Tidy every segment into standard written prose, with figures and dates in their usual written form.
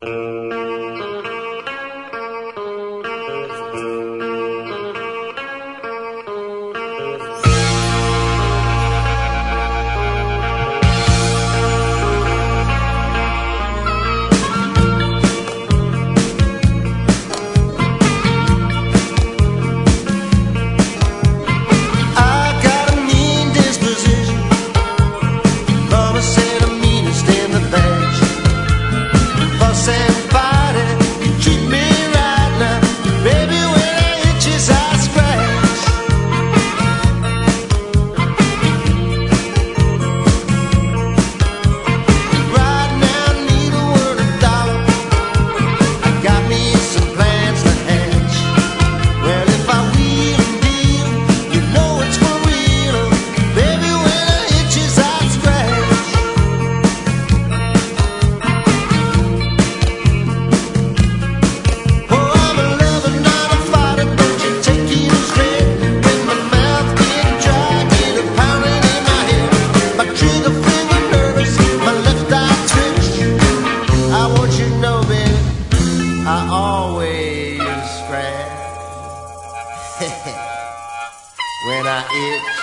When I itch.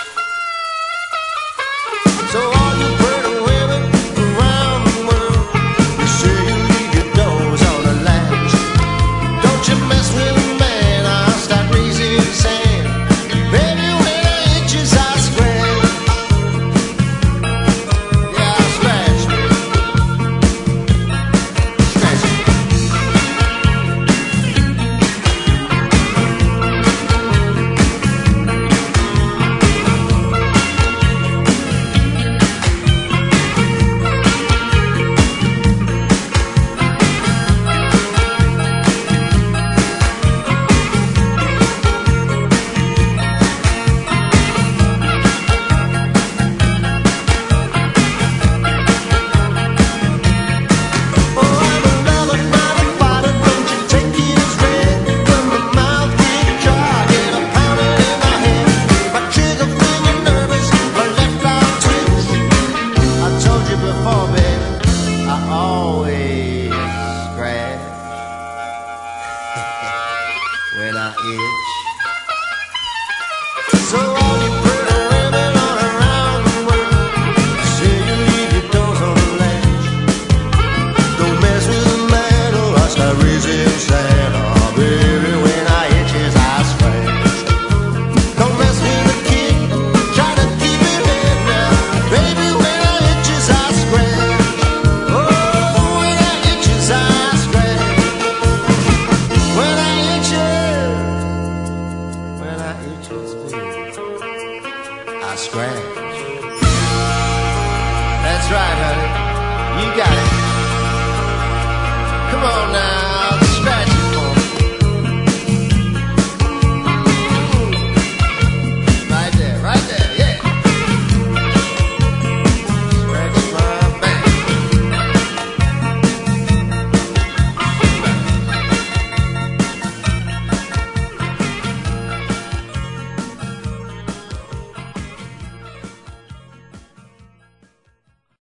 So all you pretty women around the world, you say you leave your doors on a latch. Don't you mess with a man, I'll start raising sand. Baby, when I itches, I scratch. Yeah, I scratch, baby. Scratch it. When I itch. So all you pretty women all around the world, say you leave your doors on the latch. Don't mess with a man or I start raising sand. Oh baby, when I itches I scratch. Don't mess with a kid, try to keep it in now. Baby, when I itches I scratch. Oh, when I itches I scratch. When I I scratch. That's right, honey. You got it. Come on now.